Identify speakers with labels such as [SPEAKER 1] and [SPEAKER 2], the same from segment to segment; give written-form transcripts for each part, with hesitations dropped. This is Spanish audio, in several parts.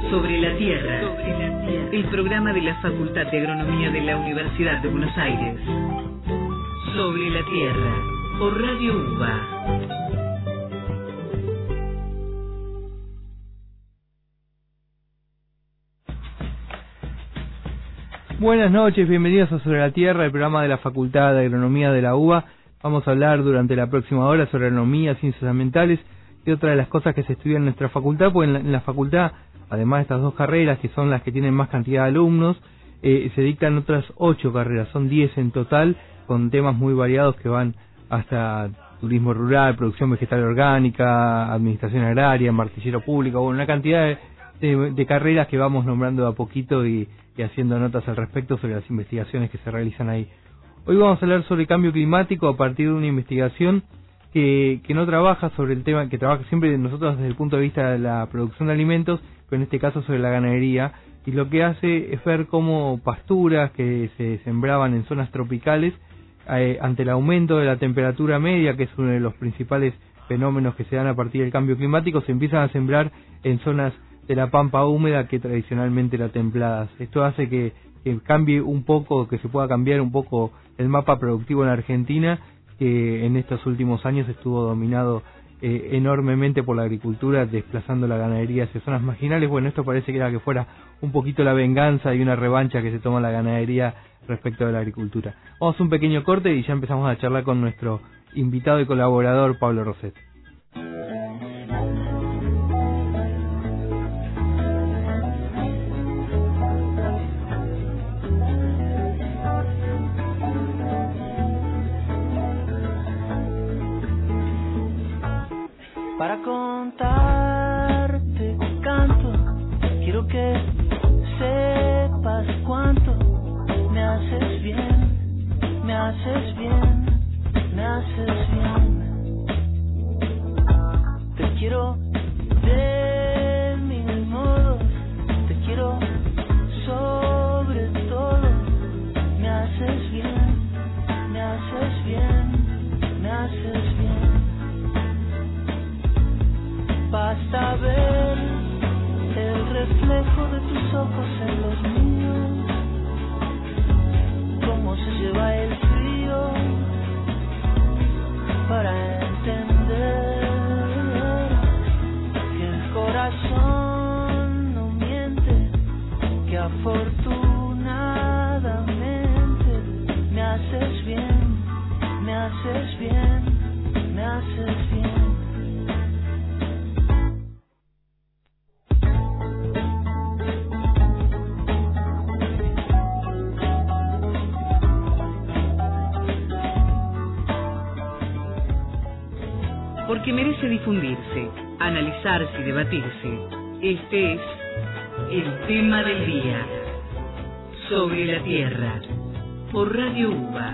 [SPEAKER 1] Sobre la Tierra, el programa de la Facultad de Agronomía de la Universidad de Buenos Aires. Sobre la Tierra, por Radio UBA.
[SPEAKER 2] Buenas noches, bienvenidos a Sobre la Tierra, el programa de la Facultad de Agronomía de la UBA. Vamos a hablar durante la próxima hora sobre agronomía, ciencias ambientales y otra de las cosas que se estudian en nuestra facultad, pues en la facultad, además de estas dos carreras, que son las que tienen más cantidad de alumnos, se dictan otras 8 carreras, son 10 en total, con temas muy variados que van hasta turismo rural, producción vegetal orgánica, administración agraria, martillero público, bueno, una cantidad de carreras que vamos nombrando de a poquito y haciendo notas al respecto sobre las investigaciones que se realizan ahí. Hoy vamos a hablar sobre cambio climático a partir de una investigación que no trabaja sobre el tema, que trabaja siempre nosotros desde el punto de vista de la producción de alimentos, pero en este caso sobre la ganadería, y lo que hace es ver cómo pasturas que se sembraban en zonas tropicales, ante el aumento de la temperatura media, que es uno de los principales fenómenos que se dan a partir del cambio climático, se empiezan a sembrar en zonas de la pampa húmeda que tradicionalmente eran templadas. Esto hace que cambie un poco, que se pueda cambiar un poco el mapa productivo en Argentina, que en estos últimos años estuvo dominado enormemente por la agricultura, desplazando la ganadería hacia zonas marginales. Bueno, esto parece que fuera un poquito la venganza y una revancha que se toma la ganadería respecto de la agricultura. Vamos a un pequeño corte y ya empezamos a charlar con nuestro invitado y colaborador, Pablo Roset.
[SPEAKER 3] Para contarte canto, quiero que sepas cuánto me haces bien, me haces bien, me haces bien. Te quiero de mil modos, te quiero sobre todo. Me haces bien, me haces bien, me haces bien. Basta ver el reflejo de tus ojos en los míos, cómo se lleva el frío para entender que el corazón no miente, que afortunadamente me haces bien, me haces bien, me haces bien.
[SPEAKER 1] Porque merece difundirse, analizarse y debatirse. Este es el tema del día. Sobre la Tierra, por Radio UBA.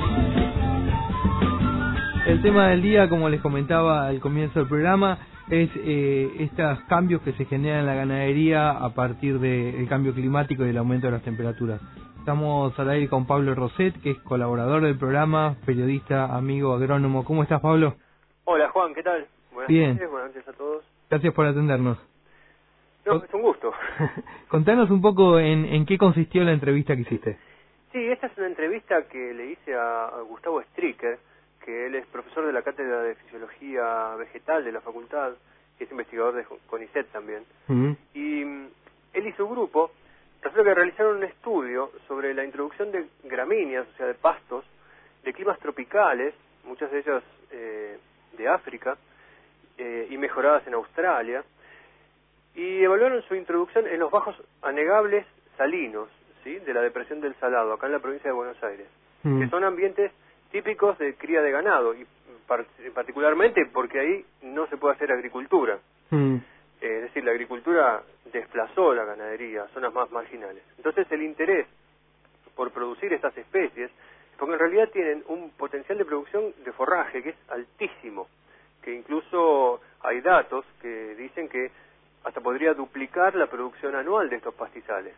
[SPEAKER 2] El tema del día, como les comentaba al comienzo del programa, es estos cambios que se generan en la ganadería a partir del cambio climático y del aumento de las temperaturas. Estamos al aire con Pablo Roset, que es colaborador del programa, periodista, amigo, agrónomo. ¿Cómo estás, Pablo?
[SPEAKER 4] Hola, Juan, ¿qué tal? Buenas noches, buenas noches a todos.
[SPEAKER 2] Gracias por atendernos.
[SPEAKER 4] No, es un gusto.
[SPEAKER 2] Contanos un poco en qué consistió la entrevista que hiciste.
[SPEAKER 4] Sí, esta es una entrevista que le hice a Gustavo Stricker, que él es profesor de la Cátedra de Fisiología Vegetal de la Facultad, que es investigador de CONICET también. Y él y su grupo resulta que realizaron un estudio sobre la introducción de gramíneas, o sea, de pastos, de climas tropicales, muchas de ellas de África, y mejoradas en Australia, y evaluaron su introducción en los bajos anegables salinos, ¿sí?, de la depresión del Salado, acá en la provincia de Buenos Aires, que son ambientes típicos de cría de ganado, y particularmente porque ahí no se puede hacer agricultura. Es decir, la agricultura desplazó la ganadería a zonas más marginales. Entonces el interés por producir estas especies, porque en realidad tienen un potencial de producción de forraje que es altísimo, que incluso hay datos que dicen que hasta podría duplicar la producción anual de estos pastizales.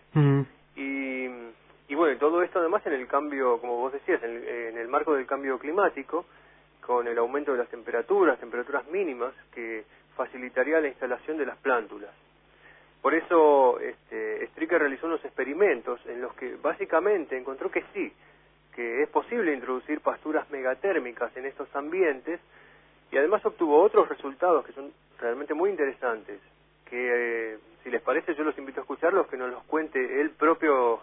[SPEAKER 4] Y bueno, todo esto además en el cambio, como vos decías, en el marco del cambio climático, con el aumento de las temperaturas mínimas, que facilitaría la instalación de las plántulas. Por eso Stricker realizó unos experimentos en los que básicamente encontró que sí, que es posible introducir pasturas megatérmicas en estos ambientes, y además obtuvo otros resultados que son realmente muy interesantes, que si les parece yo los invito a escucharlos, que nos los cuente él propio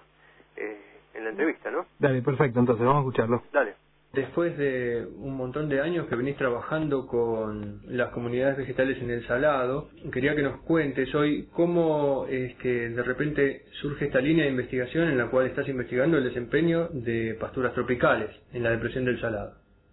[SPEAKER 4] en la entrevista, ¿no?
[SPEAKER 2] Dale, perfecto, entonces vamos a escucharlo.
[SPEAKER 4] Dale.
[SPEAKER 5] Después de un montón de años que venís trabajando con las comunidades vegetales en el Salado, quería que nos cuentes hoy cómo es que de repente surge esta línea de investigación en la cual estás investigando el desempeño de pasturas tropicales en la depresión del Salado.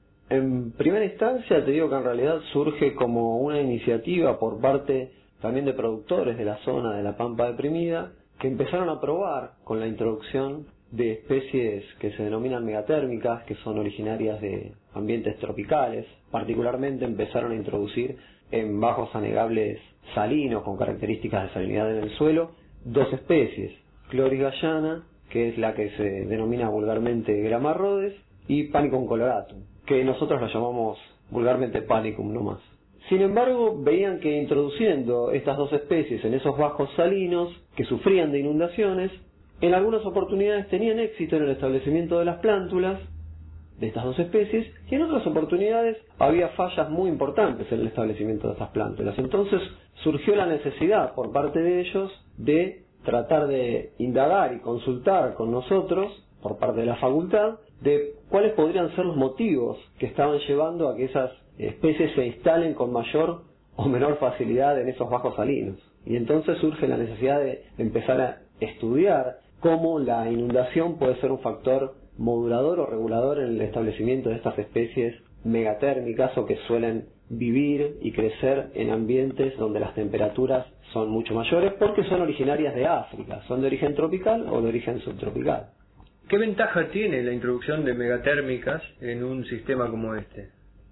[SPEAKER 6] En primera instancia te digo que en realidad surge como una iniciativa por parte también de productores de la zona de la Pampa Deprimida, que empezaron a probar con la introducción de especies que se denominan megatérmicas, que son originarias de ambientes tropicales. Particularmente empezaron a introducir en bajos anegables salinos con características de salinidad en el suelo 2 especies, Chloris gallana, que es la que se denomina vulgarmente Grama rhodes, y Panicum coloratum, que nosotros la llamamos vulgarmente Panicum nomás. Sin embargo, veían que introduciendo estas 2 especies en esos bajos salinos que sufrían de inundaciones, en algunas oportunidades tenían éxito en el establecimiento de las plántulas de estas 2 especies, y en otras oportunidades había fallas muy importantes en el establecimiento de estas plántulas. Entonces surgió la necesidad por parte de ellos de tratar de indagar y consultar con nosotros, por parte de la facultad, de cuáles podrían ser los motivos que estaban llevando a que esas especies se instalen con mayor o menor facilidad en esos bajos salinos. Y entonces surge la necesidad de empezar a estudiar cómo la inundación puede ser un factor modulador o regulador en el establecimiento de estas especies megatérmicas, o que suelen vivir y crecer en ambientes donde las temperaturas son mucho mayores, porque son originarias de África, son de origen tropical o de origen subtropical.
[SPEAKER 5] ¿Qué ventaja tiene la introducción de megatérmicas en un sistema como este?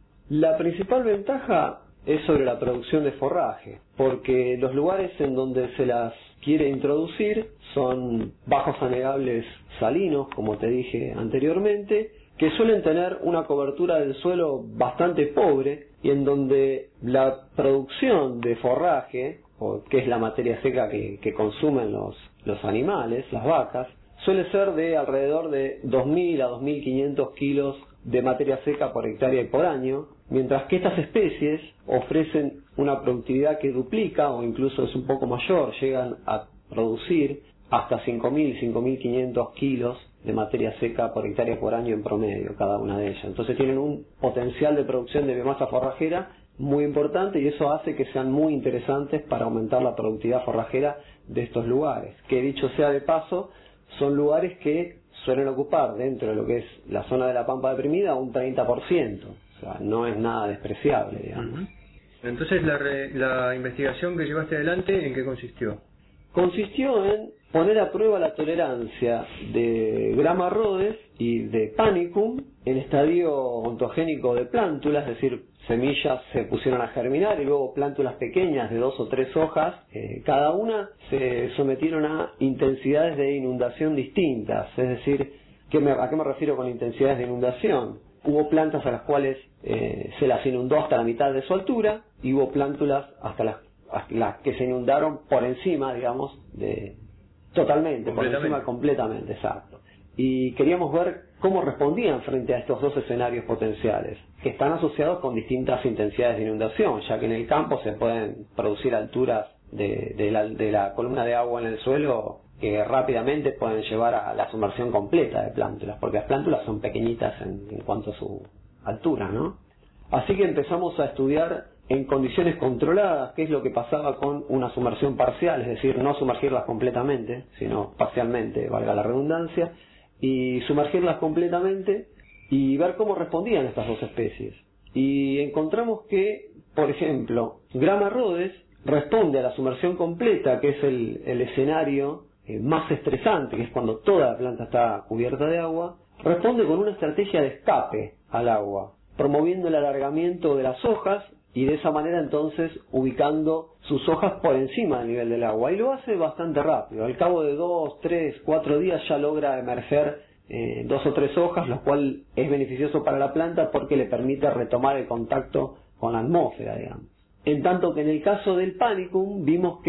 [SPEAKER 6] La principal ventaja es sobre la producción de forraje, porque los lugares en donde se las quiere introducir son bajos anegables salinos, como te dije anteriormente, que suelen tener una cobertura del suelo bastante pobre, y en donde la producción de forraje, o que es la materia seca que consumen los animales, las vacas, suele ser de alrededor de 2.000 a 2.500 kilos de materia seca por hectárea y por año, mientras que estas especies ofrecen una productividad que duplica o incluso es un poco mayor, llegan a producir hasta 5.000, 5.500 kilos de materia seca por hectárea por año en promedio, cada una de ellas. Entonces tienen un potencial de producción de biomasa forrajera muy importante, y eso hace que sean muy interesantes para aumentar la productividad forrajera de estos lugares, que dicho sea de paso, son lugares que suelen ocupar dentro de lo que es la zona de la Pampa Deprimida un 30%, o sea, no es nada despreciable, digamos.
[SPEAKER 5] Entonces, la investigación que llevaste adelante, ¿en qué consistió?
[SPEAKER 6] Consistió en poner a prueba la tolerancia de Grama rhodes y de Panicum en estadio ontogénico de plántulas, es decir, semillas se pusieron a germinar y luego plántulas pequeñas de 2 o 3 hojas, cada una se sometieron a intensidades de inundación distintas. Es decir, ¿a qué me refiero con intensidades de inundación? Hubo plantas a las cuales se las inundó hasta la mitad de su altura, y hubo plántulas hasta las que se inundaron por encima, digamos, totalmente, por encima completamente, exacto. Y queríamos ver cómo respondían frente a estos 2 escenarios potenciales, que están asociados con distintas intensidades de inundación, ya que en el campo se pueden producir alturas de la columna de agua en el suelo que rápidamente pueden llevar a la sumersión completa de plántulas, porque las plántulas son pequeñitas en cuanto a su altura, ¿no? Así que empezamos a estudiar en condiciones controladas qué es lo que pasaba con una sumersión parcial, es decir, no sumergirlas completamente, sino parcialmente, valga la redundancia, y sumergirlas completamente y ver cómo respondían estas 2 especies. Y encontramos que, por ejemplo, Grama rhodes responde a la sumersión completa, que es el escenario más estresante, que es cuando toda la planta está cubierta de agua, responde con una estrategia de escape al agua, promoviendo el alargamiento de las hojas y de esa manera entonces ubicando sus hojas por encima del nivel del agua, y lo hace bastante rápido. Al cabo de 2, 3, 4 días ya logra emerger 2 o 3 hojas, lo cual es beneficioso para la planta porque le permite retomar el contacto con la atmósfera, digamos. En tanto que en el caso del Panicum vimos que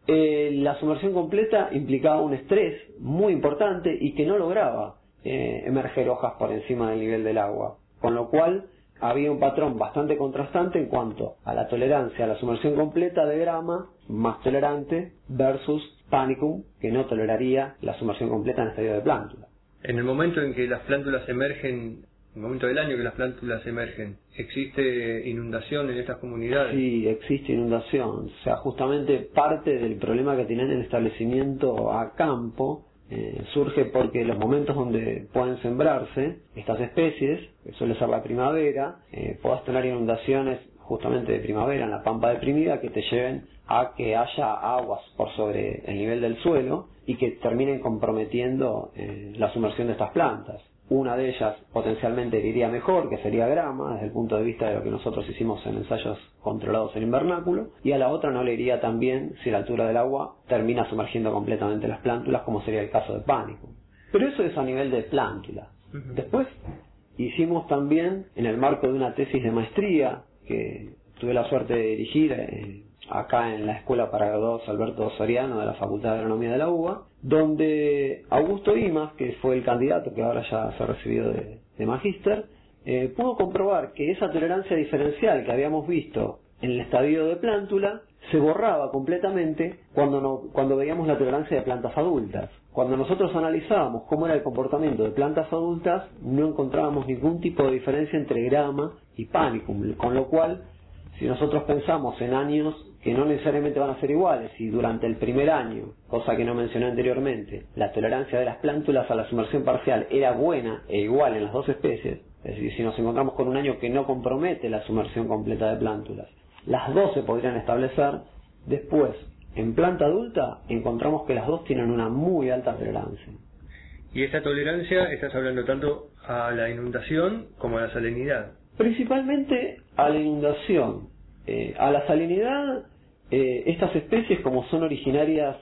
[SPEAKER 6] La sumersión completa implicaba un estrés muy importante y que no lograba emerger hojas por encima del nivel del agua, con lo cual había un patrón bastante contrastante en cuanto a la tolerancia a la sumersión completa de grama, más tolerante, versus Panicum, que no toleraría la sumersión completa en estadio de plántula.
[SPEAKER 5] En el momento en que las plántulas emergen, en el momento del año que las plántulas emergen, ¿existe inundación en estas comunidades?
[SPEAKER 6] Sí, existe inundación. O sea, justamente parte del problema que tienen el establecimiento a campo surge porque los momentos donde pueden sembrarse estas especies, que suele ser la primavera, podás tener inundaciones justamente de primavera en la pampa deprimida que te lleven a que haya aguas por sobre el nivel del suelo y que terminen comprometiendo la sumersión de estas plantas. Una de ellas potencialmente iría mejor, que sería grama, desde el punto de vista de lo que nosotros hicimos en ensayos controlados en invernáculo, y a la otra no le iría tan bien si la altura del agua termina sumergiendo completamente las plántulas, como sería el caso de Panicum. Pero eso es a nivel de plántula. Después hicimos también, en el marco de una tesis de maestría, que tuve la suerte de dirigir acá en la Escuela para Graduados Alberto Soriano de la Facultad de Agronomía de la UBA, donde Augusto Imas, que fue el candidato que ahora ya se ha recibido de magíster, pudo comprobar que esa tolerancia diferencial que habíamos visto en el estadio de plántula se borraba completamente cuando veíamos la tolerancia de plantas adultas. Cuando nosotros analizábamos cómo era el comportamiento de plantas adultas, no encontrábamos ningún tipo de diferencia entre grama y Panicum, con lo cual, si nosotros pensamos en años que no necesariamente van a ser iguales, y durante el primer año, cosa que no mencioné anteriormente, la tolerancia de las plántulas a la sumersión parcial era buena e igual en las dos especies, es decir, si nos encontramos con un año que no compromete la sumersión completa de plántulas, las dos se podrían establecer. Después, en planta adulta, encontramos que las dos tienen una muy alta tolerancia.
[SPEAKER 5] Y esta tolerancia, estás hablando tanto a la inundación como a la salinidad.
[SPEAKER 6] Principalmente a la inundación. A la salinidad, estas especies, como son originarias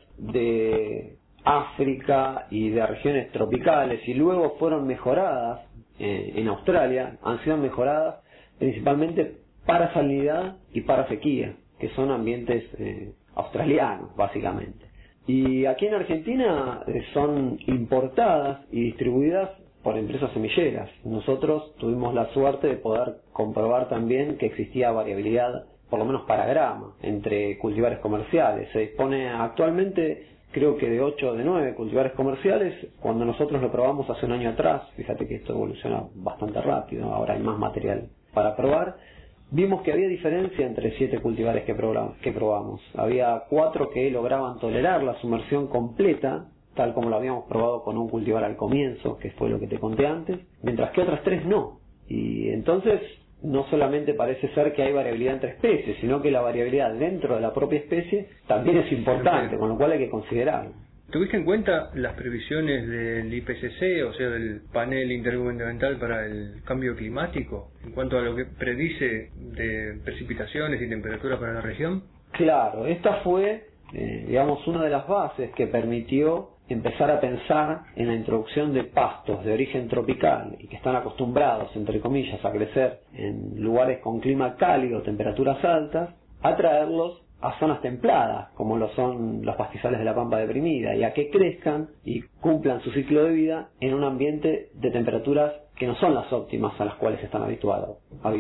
[SPEAKER 6] de África y de regiones tropicales y luego fueron mejoradas en Australia, han sido mejoradas principalmente para salinidad y para sequía, que son ambientes australianos básicamente. Y aquí en Argentina son importadas y distribuidas por empresas semilleras. Nosotros tuvimos la suerte de poder comprobar también que existía variabilidad, por lo menos para grama, entre cultivares comerciales. Se dispone actualmente, creo que de 8 o de 9 cultivares comerciales. Cuando nosotros lo probamos hace un año atrás, fíjate que esto evoluciona bastante rápido, ahora hay más material para probar, vimos que había diferencia entre 7 cultivares que probamos. Había 4 que lograban tolerar la sumersión completa, tal como lo habíamos probado con un cultivar al comienzo, que fue lo que te conté antes, mientras que otras 3 no. Y entonces no solamente parece ser que hay variabilidad entre especies, sino que la variabilidad dentro de la propia especie también es importante, con lo cual hay que considerarlo.
[SPEAKER 5] ¿Tuviste en cuenta las previsiones del IPCC, o sea, del Panel Intergubernamental para el Cambio Climático, en cuanto a lo que predice de precipitaciones y temperaturas para la región?
[SPEAKER 6] Claro, esta fue, digamos, una de las bases que permitió empezar a pensar en la introducción de pastos de origen tropical y que están acostumbrados, entre comillas, a crecer en lugares con clima cálido, temperaturas altas, a traerlos a zonas templadas, como lo son los pastizales de la pampa deprimida, y a que crezcan y cumplan su ciclo de vida en un ambiente de temperaturas que no son las óptimas a las cuales están habituados.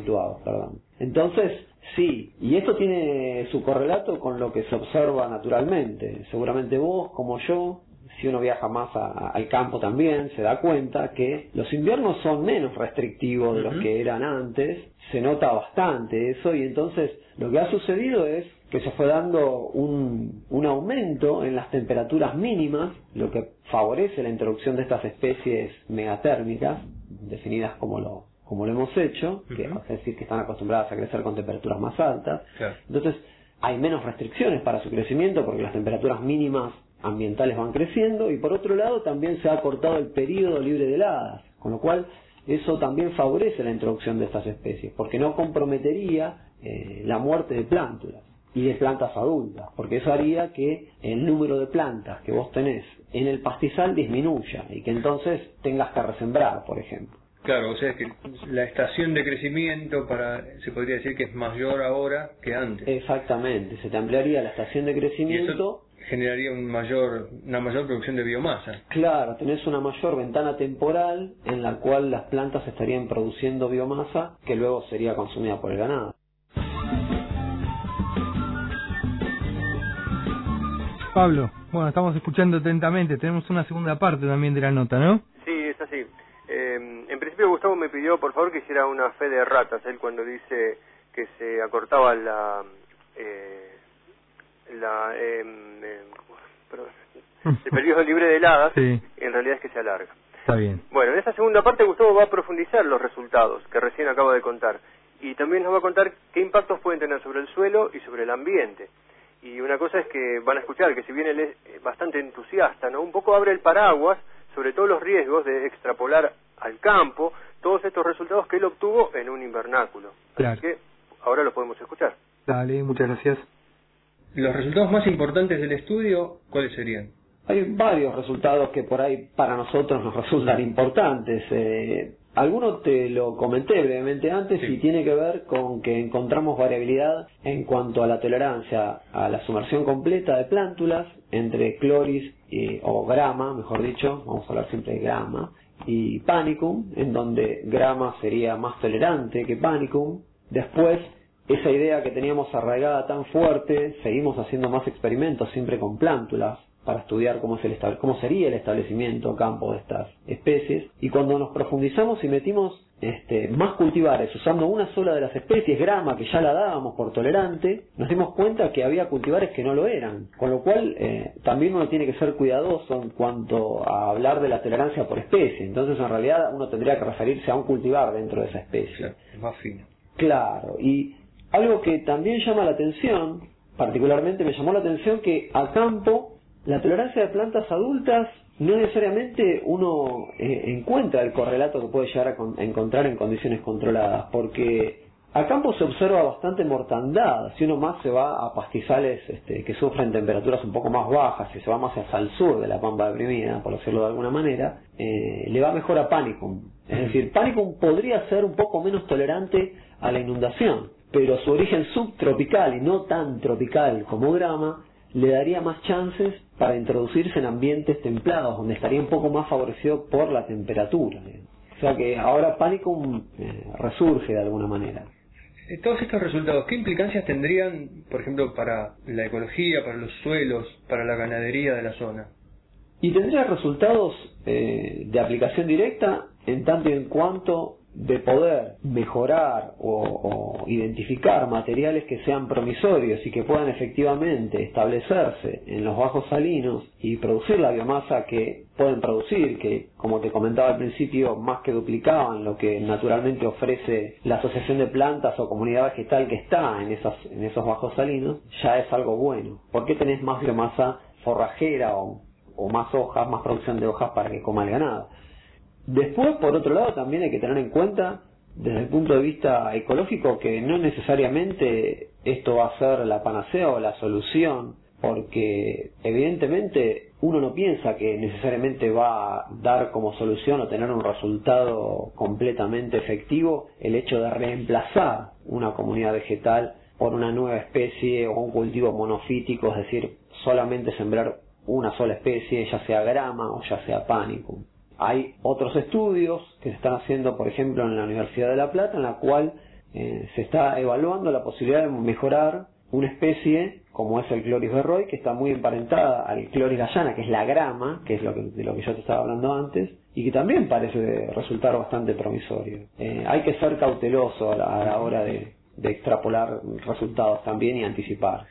[SPEAKER 6] Entonces, sí, y esto tiene su correlato con lo que se observa naturalmente. Seguramente vos, como yo, si uno viaja más al campo también, se da cuenta que los inviernos son menos restrictivos de los que eran antes, se nota bastante eso, y entonces lo que ha sucedido es que se fue dando un aumento en las temperaturas mínimas, lo que favorece la introducción de estas especies megatérmicas, definidas como lo hemos hecho, que es decir, que están acostumbradas a crecer con temperaturas más altas.
[SPEAKER 5] Claro.
[SPEAKER 6] Entonces hay menos restricciones para su crecimiento porque las temperaturas mínimas ambientales van creciendo, y por otro lado también se ha acortado el periodo libre de heladas, con lo cual eso también favorece la introducción de estas especies, porque no comprometería la muerte de plántulas y de plantas adultas, porque eso haría que el número de plantas que vos tenés en el pastizal disminuya y que entonces tengas que resembrar, por ejemplo.
[SPEAKER 5] Claro, o sea que la estación de crecimiento se podría decir que es mayor ahora que antes.
[SPEAKER 6] Exactamente, se te ampliaría la estación de crecimiento.
[SPEAKER 5] generaría una mayor producción de biomasa.
[SPEAKER 6] Claro, tenés una mayor ventana temporal en la cual las plantas estarían produciendo biomasa que luego sería consumida por el ganado.
[SPEAKER 2] Pablo, bueno, estamos escuchando atentamente, tenemos una segunda parte también de la nota, ¿no?
[SPEAKER 4] Sí, es así. En principio Gustavo me pidió por favor que hiciera una fe de ratas, él cuando dice que se acortaba el periodo libre de heladas,
[SPEAKER 2] sí.
[SPEAKER 4] En realidad es que se alarga.
[SPEAKER 2] Está bien.
[SPEAKER 4] Bueno, en esta segunda parte Gustavo va a profundizar los resultados que recién acaba de contar y también nos va a contar qué impactos pueden tener sobre el suelo y sobre el ambiente. Y una cosa es que van a escuchar que si bien él es bastante entusiasta, ¿no? Un poco abre el paraguas sobre todos los riesgos de extrapolar al campo todos estos resultados que él obtuvo en un invernáculo.
[SPEAKER 2] Claro.
[SPEAKER 4] Así que ahora los podemos escuchar.
[SPEAKER 2] Dale, muchas gracias.
[SPEAKER 5] ¿Los resultados más importantes del estudio cuáles serían?
[SPEAKER 6] Hay varios resultados que por ahí para nosotros nos resultan importantes. Algunos te lo comenté brevemente antes, sí. Y tiene que ver con que encontramos variabilidad en cuanto a la tolerancia a la sumersión completa de plántulas entre Chloris o Grama, mejor dicho, vamos a hablar siempre de Grama, y Panicum, en donde Grama sería más tolerante que Panicum. Después, esa idea que teníamos arraigada tan fuerte, seguimos haciendo más experimentos siempre con plántulas para estudiar cómo sería el establecimiento campo de estas especies, y cuando nos profundizamos y metimos más cultivares usando una sola de las especies, Grama, que ya la dábamos por tolerante, nos dimos cuenta que había cultivares que no lo eran, con lo cual también uno tiene que ser cuidadoso en cuanto a hablar de la tolerancia por especie. Entonces en realidad uno tendría que referirse a un cultivar dentro de esa especie.
[SPEAKER 5] Claro, más fino.
[SPEAKER 6] Claro, y algo que también llama la atención, particularmente me llamó la atención, que a campo la tolerancia de plantas adultas no necesariamente uno encuentra el correlato que puede llegar a encontrar en condiciones controladas, porque a campo se observa bastante mortandad. Si uno más se va a pastizales que sufren temperaturas un poco más bajas, si se va más hacia el sur de la pampa deprimida, por decirlo de alguna manera, le va mejor a Panicum. Es decir, Panicum podría ser un poco menos tolerante a la inundación, pero su origen subtropical y no tan tropical como Grama le daría más chances para introducirse en ambientes templados, donde estaría un poco más favorecido por la temperatura. O sea que ahora Panicum resurge de alguna manera.
[SPEAKER 5] Todos estos resultados, ¿qué implicancias tendrían, por ejemplo, para la ecología, para los suelos, para la ganadería de la zona?
[SPEAKER 6] Y tendría resultados de aplicación directa en tanto y en cuanto de poder mejorar o identificar materiales que sean promisorios y que puedan efectivamente establecerse en los bajos salinos y producir la biomasa que pueden producir, que como te comentaba al principio, más que duplicaban lo que naturalmente ofrece la asociación de plantas o comunidad vegetal que está en esos bajos salinos, ya es algo bueno. ¿Por qué tenés más biomasa forrajera o más hojas, más producción de hojas para que coma el ganado? Después, por otro lado, también hay que tener en cuenta, desde el punto de vista ecológico, que no necesariamente esto va a ser la panacea o la solución, porque evidentemente uno no piensa que necesariamente va a dar como solución o tener un resultado completamente efectivo el hecho de reemplazar una comunidad vegetal por una nueva especie o un cultivo monofítico, es decir, solamente sembrar una sola especie, ya sea Grama o ya sea Panicum. Hay otros estudios que se están haciendo, por ejemplo, en la Universidad de La Plata, en la cual se está evaluando la posibilidad de mejorar una especie como es el Chloris berroy, que está muy emparentada al Chloris gallana, que es la Grama, que es de lo que yo te estaba hablando antes, y que también parece resultar bastante promisorio. Hay que ser cauteloso a la hora de extrapolar resultados también y anticipar.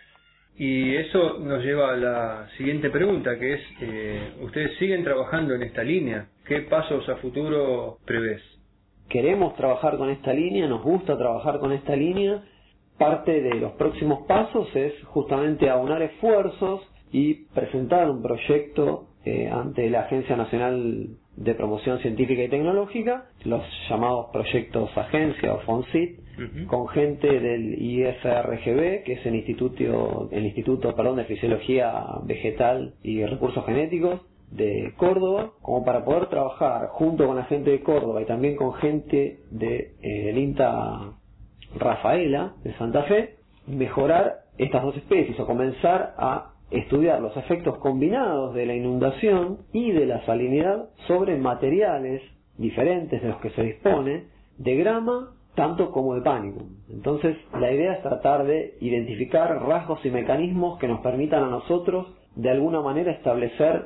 [SPEAKER 5] Y eso nos lleva a la siguiente pregunta, que es, ¿ustedes siguen trabajando en esta línea? ¿Qué pasos a futuro prevés?
[SPEAKER 6] Queremos trabajar con esta línea, nos gusta trabajar con esta línea. Parte de los próximos pasos es justamente aunar esfuerzos y presentar un proyecto ante la Agencia Nacional de Promoción Científica y Tecnológica, los llamados proyectos Agencia o FONCIT, con gente del IFRGB, que es el Instituto de Fisiología Vegetal y Recursos Genéticos de Córdoba, como para poder trabajar junto con la gente de Córdoba y también con gente del INTA Rafaela de Santa Fe, mejorar estas dos especies o comenzar a estudiar los efectos combinados de la inundación y de la salinidad sobre materiales diferentes de los que se dispone, de grama tanto como de panicum. Entonces, la idea es tratar de identificar rasgos y mecanismos que nos permitan a nosotros, de alguna manera, establecer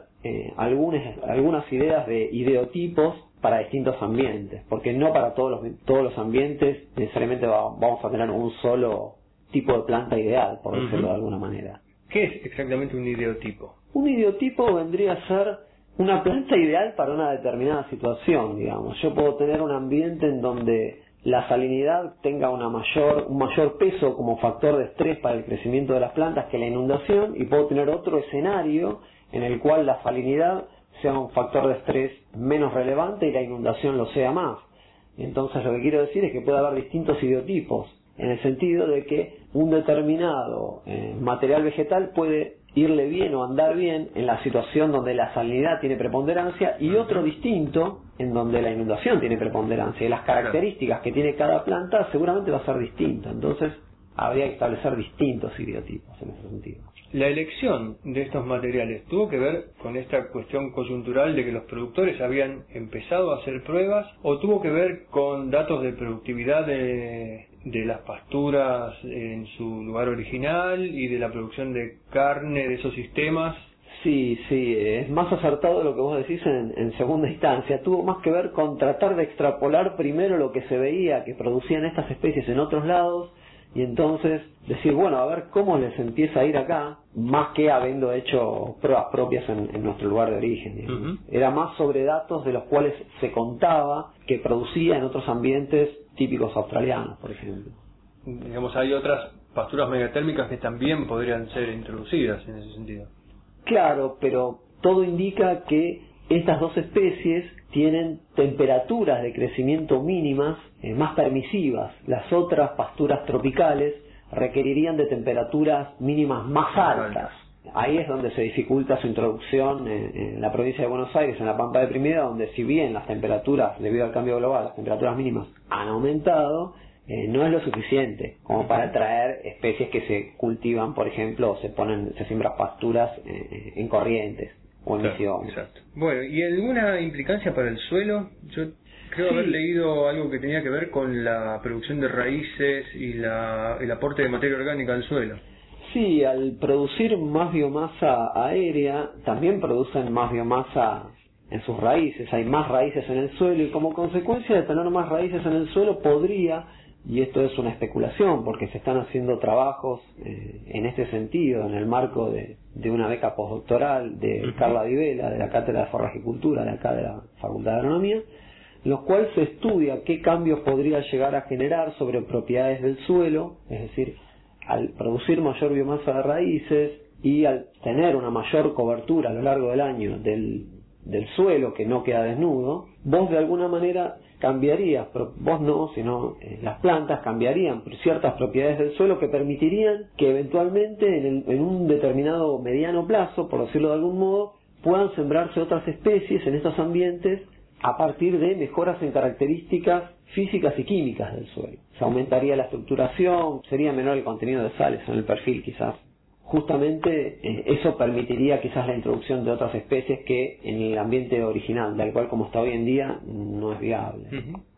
[SPEAKER 6] algunas ideas de ideotipos para distintos ambientes, porque no para todos los ambientes necesariamente vamos a tener un solo tipo de planta ideal, por decirlo de alguna manera.
[SPEAKER 5] ¿Qué es exactamente un ideotipo?
[SPEAKER 6] Un ideotipo vendría a ser una planta ideal para una determinada situación, digamos. Yo puedo tener un ambiente en donde la salinidad tenga un mayor peso como factor de estrés para el crecimiento de las plantas que la inundación, y puedo tener otro escenario en el cual la salinidad sea un factor de estrés menos relevante y la inundación lo sea más. Entonces, lo que quiero decir es que puede haber distintos ideotipos, en el sentido de que un determinado material vegetal puede irle bien o andar bien en la situación donde la salinidad tiene preponderancia, y otro distinto en donde la inundación tiene preponderancia, y las características que tiene cada planta seguramente va a ser distinta. Entonces habría que establecer distintos ideotipos en ese sentido.
[SPEAKER 5] La elección de estos materiales tuvo que ver con esta cuestión coyuntural de que los productores habían empezado a hacer pruebas, o tuvo que ver con datos de productividad de las pasturas en su lugar original y de la producción de carne de esos sistemas.
[SPEAKER 6] Sí, es más acertado lo que vos decís en segunda instancia. Tuvo más que ver con tratar de extrapolar primero lo que se veía que producían estas especies en otros lados, y entonces decir, bueno, a ver cómo les empieza a ir acá, más que habiendo hecho pruebas propias en nuestro lugar de origen. Era más sobre datos de los cuales se contaba que producía en otros ambientes típicos australianos, por ejemplo.
[SPEAKER 5] Digamos, hay otras pasturas megatérmicas que también podrían ser introducidas en ese sentido.
[SPEAKER 6] Claro, pero todo indica que estas dos especies tienen temperaturas de crecimiento mínimas más permisivas. Las otras pasturas tropicales requerirían de temperaturas mínimas más altas. Ahí es donde se dificulta su introducción en la provincia de Buenos Aires, en la Pampa deprimida, donde si bien las temperaturas, debido al cambio global, las temperaturas mínimas han aumentado, no es lo suficiente como para traer especies que se cultivan, por ejemplo, se siembran pasturas en corrientes o en misiones.
[SPEAKER 5] Exacto. Bueno, ¿y alguna implicancia para el suelo? Yo creo haber leído algo que tenía que ver con la producción de raíces y el aporte de materia orgánica al suelo.
[SPEAKER 6] Sí, al producir más biomasa aérea, también producen más biomasa en sus raíces. Hay más raíces en el suelo, y como consecuencia de tener más raíces en el suelo podría, y esto es una especulación porque se están haciendo trabajos en este sentido en el marco de una beca postdoctoral de Carla Di Vela, de la Cátedra de Forrajicultura de acá de la Facultad de Agronomía, en los cuales se estudia qué cambios podría llegar a generar sobre propiedades del suelo, es decir, al producir mayor biomasa de raíces y al tener una mayor cobertura a lo largo del año del suelo que no queda desnudo, vos de alguna manera cambiarías, vos no, sino las plantas cambiarían ciertas propiedades del suelo que permitirían que eventualmente en un determinado mediano plazo, por decirlo de algún modo, puedan sembrarse otras especies en estos ambientes a partir de mejoras en características físicas y químicas del suelo. Se aumentaría la estructuración, sería menor el contenido de sales en el perfil quizás. Justamente eso permitiría quizás la introducción de otras especies que en el ambiente original, tal cual como está hoy en día, no es viable.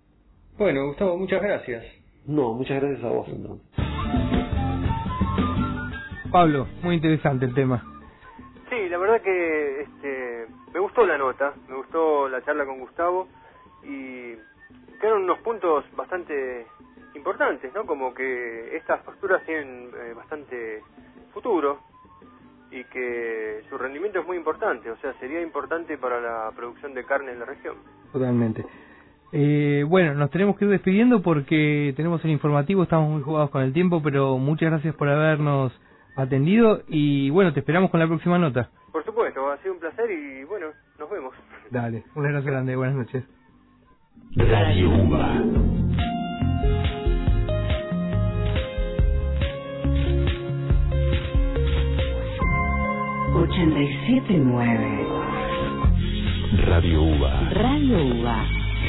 [SPEAKER 5] Bueno, Gustavo, muchas gracias.
[SPEAKER 6] No, muchas gracias a vos entonces.
[SPEAKER 2] Pablo, muy interesante el tema.
[SPEAKER 4] Sí, la verdad que me gustó la nota, me gustó la charla con Gustavo, y quedaron unos puntos bastante importantes, ¿no? Como que estas posturas tienen bastante futuro y que su rendimiento es muy importante, o sea, sería importante para la producción de carne en la región.
[SPEAKER 2] Totalmente. Bueno, nos tenemos que ir despidiendo porque tenemos el informativo, estamos muy jugados con el tiempo, pero muchas gracias por habernos atendido y bueno, te esperamos con la próxima nota.
[SPEAKER 4] Por supuesto, ha sido un placer y bueno, nos vemos.
[SPEAKER 2] Dale, un abrazo grande, buenas noches.
[SPEAKER 7] Radio UBA. Radio UBA.
[SPEAKER 1] Radio UBA.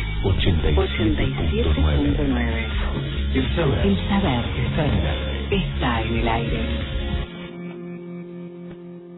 [SPEAKER 1] 87.9.
[SPEAKER 7] El saber
[SPEAKER 1] está en el aire.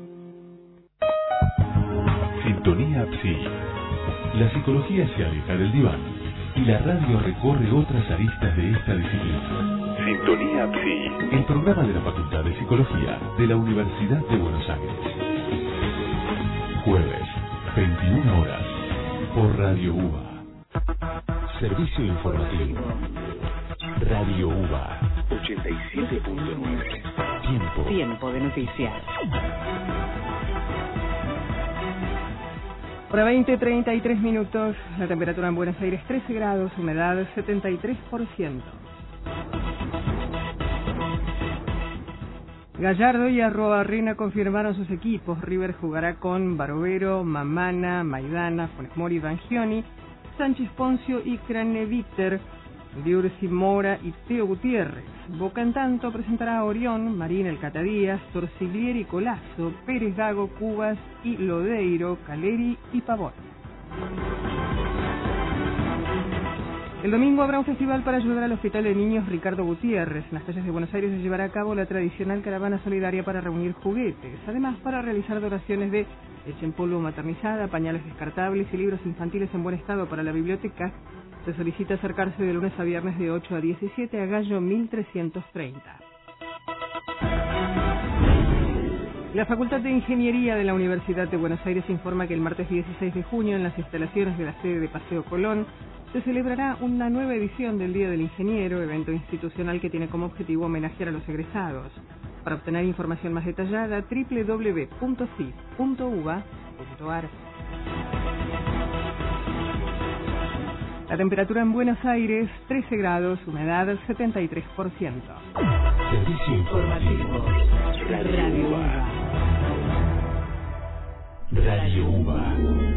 [SPEAKER 7] Psi. La psicología se aleja del diván y la radio recorre otras aristas de esta disciplina. Sintonía Psi, el programa de la Facultad de Psicología de la Universidad de Buenos Aires. Jueves, 21 horas, por Radio UBA. Servicio informativo. Radio UBA 87.9.
[SPEAKER 1] Tiempo de noticias.
[SPEAKER 8] Hora 20:33 minutos. La temperatura en Buenos Aires 13 grados, humedad 73%. Gallardo y Arroarena confirmaron sus equipos. River jugará con Barovero, Mamana, Maidana, Funes Mori, Bangioni, Sánchez Poncio y Craneviter, Diursi Mora y Teo Gutiérrez. Boca en tanto presentará a Orión, Marín El Cata Díaz, Torsiglieri, Colazo, Pérez Gago, Cubas y Lodeiro, Caleri y Pavón. El domingo habrá un festival para ayudar al Hospital de Niños Ricardo Gutiérrez. En las calles de Buenos Aires se llevará a cabo la tradicional caravana solidaria para reunir juguetes, además para realizar donaciones de leche en polvo maternizada, pañales descartables y libros infantiles en buen estado para la biblioteca. Se solicita acercarse de lunes a viernes de 8 a 17 a Gallo 1330. La Facultad de Ingeniería de la Universidad de Buenos Aires informa que el martes 16 de junio, en las instalaciones de la sede de Paseo Colón, se celebrará una nueva edición del Día del Ingeniero, evento institucional que tiene como objetivo homenajear a los egresados. Para obtener información más detallada, www.cif.uba.ar. La temperatura en Buenos Aires, 13 grados, humedad 73%.
[SPEAKER 7] Servicio informativo. Radio UBA. Radio UBA.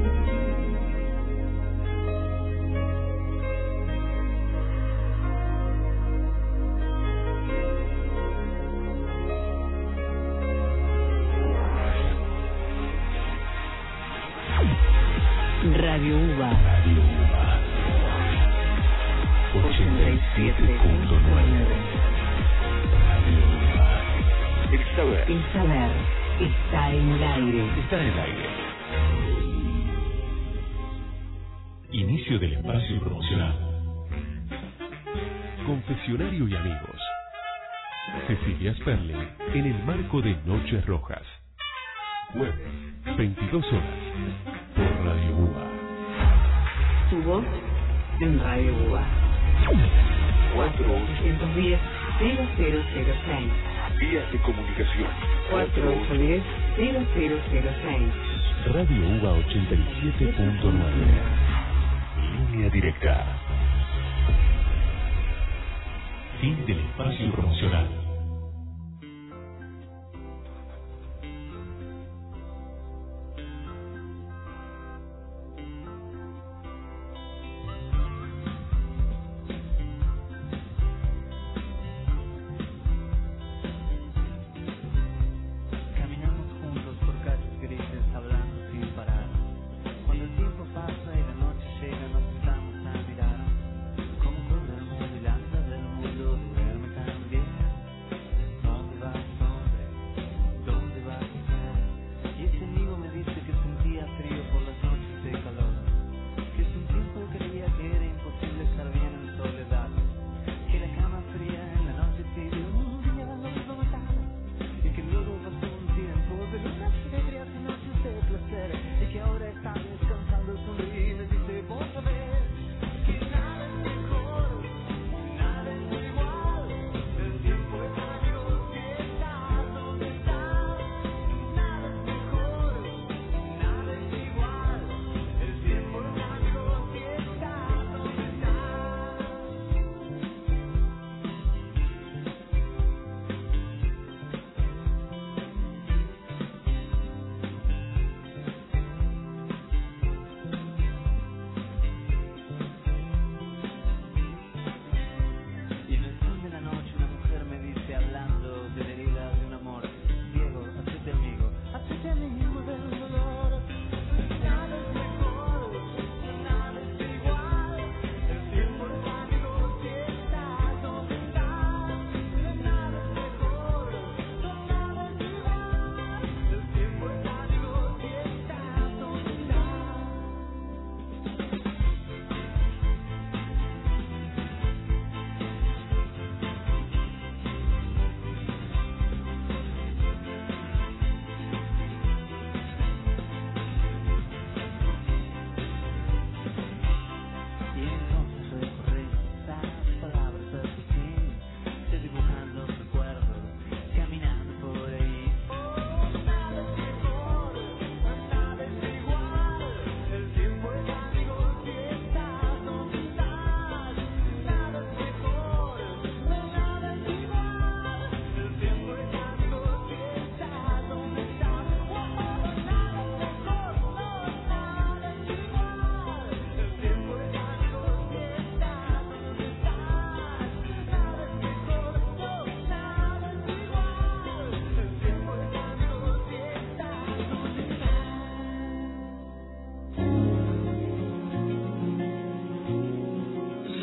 [SPEAKER 1] Radio UBA.
[SPEAKER 7] Radio UBA 87.9. Radio UBA. El saber.
[SPEAKER 1] El saber está en el aire.
[SPEAKER 7] Está en el aire. Inicio del espacio promocional. Confesionario y amigos. Cecilia Sperling en el marco de Noches Rojas. Jueves, 22 horas. Por Radio UBA.
[SPEAKER 1] Tu voz en Radio UBA. 4-810-0006.
[SPEAKER 7] Vías de comunicación.
[SPEAKER 1] 4-810-0006.
[SPEAKER 7] Radio UBA 87.9. Línea directa. Fin del espacio promocional.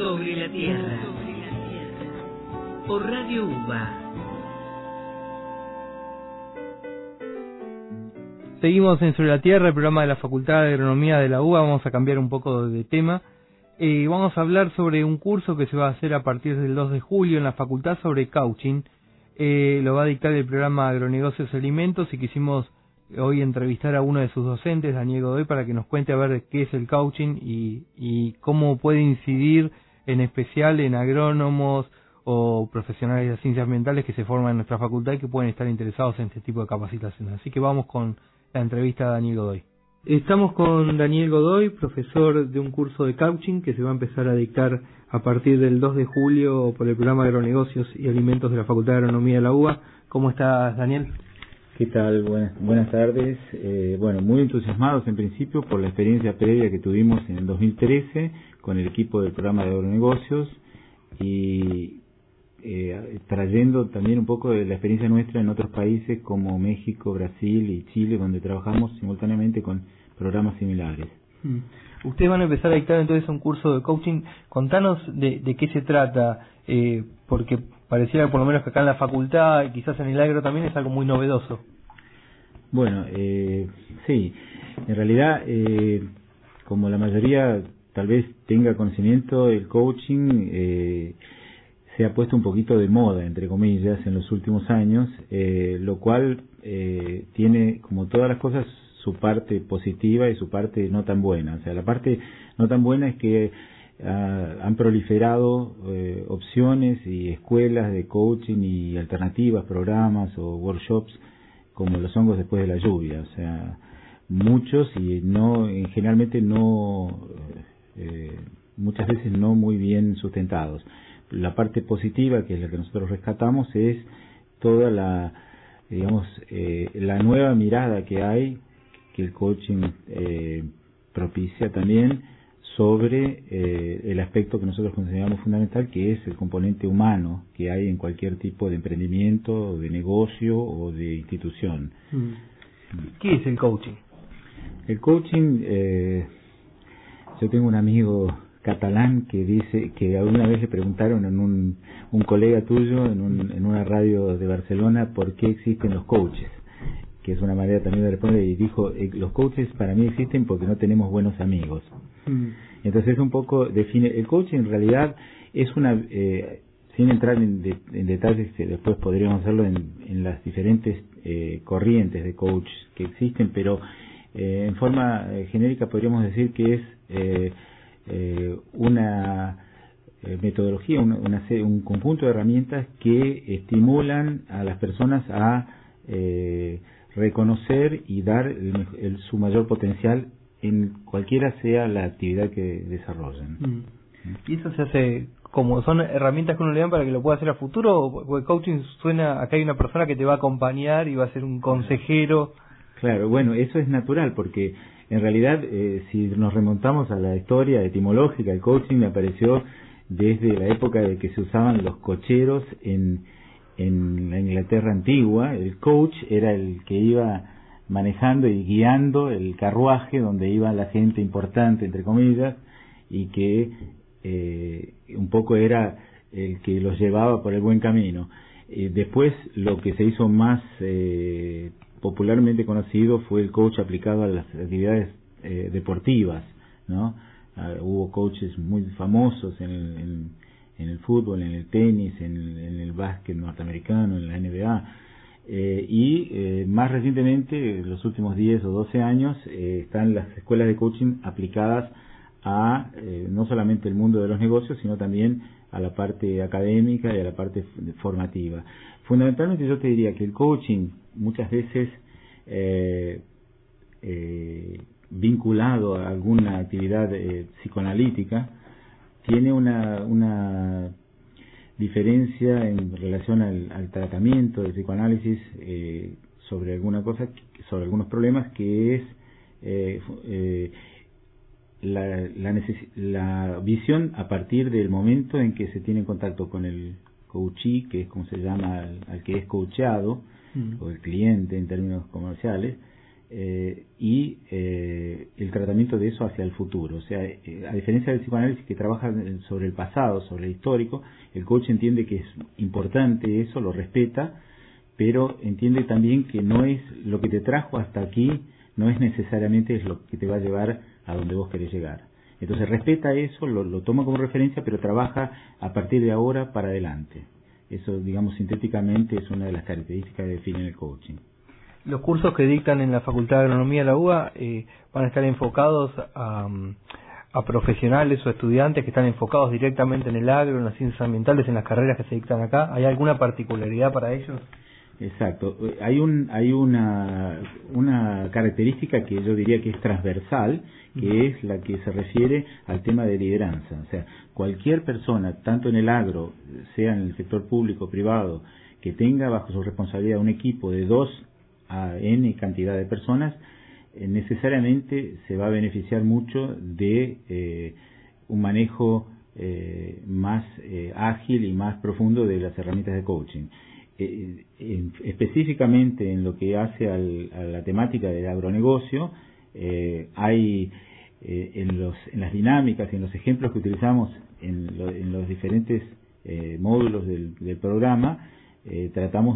[SPEAKER 1] Sobre la Tierra. Por Radio UBA.
[SPEAKER 2] Seguimos en Sobre la Tierra, el programa de la Facultad de Agronomía de la UBA. Vamos a cambiar un poco de tema. Vamos a hablar sobre un curso que se va a hacer a partir del 2 de julio en la facultad sobre coaching. Lo va a dictar el programa Agronegocios y Alimentos y quisimos hoy entrevistar a uno de sus docentes, Daniel Godoy, para que nos cuente a ver qué es el coaching y cómo puede incidir en especial en agrónomos o profesionales de ciencias ambientales que se forman en nuestra facultad y que pueden estar interesados en este tipo de capacitaciones. Así que vamos con la entrevista a Daniel Godoy. Estamos con Daniel Godoy, profesor de un curso de coaching que se va a empezar a dictar a partir del 2 de julio por el programa Agronegocios y Alimentos de la Facultad de Agronomía de la UBA. ¿Cómo estás, Daniel?
[SPEAKER 9] ¿Qué tal? Buenas tardes. Muy entusiasmados en principio por la experiencia previa que tuvimos en el 2013 con el equipo del programa de Agronegocios y trayendo también un poco de la experiencia nuestra en otros países como México, Brasil y Chile, donde trabajamos simultáneamente con programas similares.
[SPEAKER 2] Ustedes van a empezar a dictar entonces un curso de coaching. Contanos de qué se trata, porque pareciera por lo menos que acá en la facultad y quizás en el agro también es algo muy novedoso.
[SPEAKER 9] Bueno, sí, en realidad, como la mayoría tal vez tenga conocimiento, el coaching se ha puesto un poquito de moda, entre comillas, en los últimos años, lo cual tiene, como todas las cosas, su parte positiva y su parte no tan buena. O sea, la parte no tan buena es que han proliferado opciones y escuelas de coaching y alternativas, programas o workshops como los hongos después de la lluvia. O sea, muchos y generalmente muchas veces no muy bien sustentados. La parte positiva, que es la que nosotros rescatamos, es toda la nueva mirada que hay, que el coaching propicia también sobre el aspecto que nosotros consideramos fundamental, que es el componente humano que hay en cualquier tipo de emprendimiento, de negocio o de institución.
[SPEAKER 2] ¿Qué es el coaching?
[SPEAKER 9] El coaching, yo tengo un amigo catalán que dice que alguna vez le preguntaron en un colega tuyo en una radio de Barcelona por qué existen los coaches, que es una manera también de responder, y dijo, los coaches para mí existen porque no tenemos buenos amigos. Entonces un poco define, el coaching en realidad es sin entrar en detalles que después podríamos hacerlo en las diferentes corrientes de coach que existen, pero en forma genérica podríamos decir que es una metodología, un conjunto de herramientas que estimulan a las personas a reconocer y dar su mayor potencial en cualquiera sea la actividad que desarrollen.
[SPEAKER 2] ¿Y eso se hace como son herramientas que uno le dan para que lo pueda hacer a futuro? Porque coaching suena, acá hay una persona que te va a acompañar y va a ser un consejero.
[SPEAKER 9] Claro, bueno, eso es natural porque en realidad, si nos remontamos a la historia etimológica, el coaching apareció desde la época de que se usaban los cocheros en la Inglaterra antigua. El coach era el que iba manejando y guiando el carruaje donde iba la gente importante, entre comillas, y que un poco era el que los llevaba por el buen camino. Después, lo que se hizo más popularmente conocido fue el coach aplicado a las actividades deportivas, ¿no? Hubo coaches muy famosos en el fútbol, en el tenis, en el básquet norteamericano, en la NBA, y más recientemente, en los últimos 10 o 12 años, están las escuelas de coaching aplicadas a no solamente el mundo de los negocios, sino también a la parte académica y a la parte formativa. Fundamentalmente yo te diría que el coaching muchas veces vinculado a alguna actividad psicoanalítica tiene una diferencia en relación al tratamiento del psicoanálisis sobre alguna cosa, sobre algunos problemas, que es la visión a partir del momento en que se tiene contacto con el coachee, que es como se llama al que es coachado, o el cliente en términos comerciales, y el tratamiento de eso hacia el futuro. O sea, a diferencia del psicoanálisis que trabaja sobre el pasado, sobre el histórico, el coach entiende que es importante eso, lo respeta, pero entiende también que no es lo que te trajo hasta aquí, no es necesariamente es lo que te va a llevar a donde vos querés llegar. Entonces respeta eso, lo toma como referencia, pero trabaja a partir de ahora para adelante. Eso, digamos, sintéticamente es una de las características que definen el coaching.
[SPEAKER 2] Los cursos que dictan en la Facultad de Agronomía de la UBA van a estar enfocados a profesionales o estudiantes que están enfocados directamente en el agro, en las ciencias ambientales, en las carreras que se dictan acá. ¿Hay alguna particularidad para ellos?
[SPEAKER 9] Exacto. Hay una característica que yo diría que es transversal, que es la que se refiere al tema de lideranza. O sea, cualquier persona, tanto en el agro, sea en el sector público o privado, que tenga bajo su responsabilidad un equipo de 2 a N cantidad de personas, necesariamente se va a beneficiar mucho de un manejo más ágil y más profundo de las herramientas de coaching. Específicamente en lo que hace a la temática del agronegocio, hay en las dinámicas y en los ejemplos que utilizamos en los diferentes módulos del programa, tratamos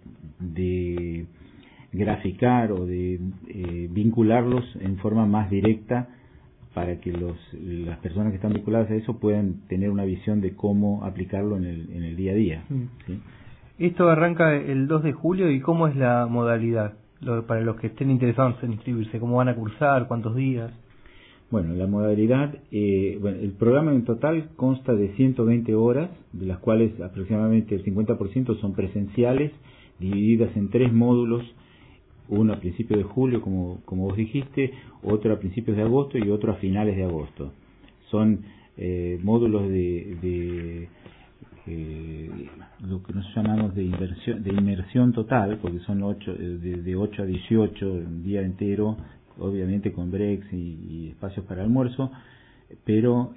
[SPEAKER 9] de graficar o de vincularlos en forma más directa para que las personas que están vinculadas a eso puedan tener una visión de cómo aplicarlo en el día a día. ¿Sí?
[SPEAKER 2] Esto arranca el 2 de julio y ¿cómo es la modalidad? Para los que estén interesados en inscribirse, ¿cómo van a cursar? ¿Cuántos días?
[SPEAKER 9] Bueno, la modalidad, el programa en total consta de 120 horas, de las cuales aproximadamente el 50% son presenciales, divididas en 3 módulos, uno a principios de julio, como vos dijiste, otro a principios de agosto y otro a finales de agosto. Son módulos de lo que nosotros llamamos de inmersión total, porque son de 8 a 18, un día entero, obviamente con breaks y espacios para almuerzo, pero